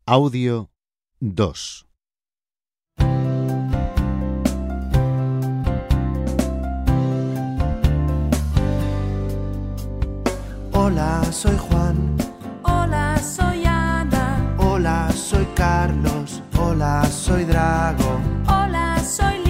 Audio 2. Hola, soy Juan. Hola, soy Ana. Hola, soy Carlos. Hola, soy Drago. Hola, soy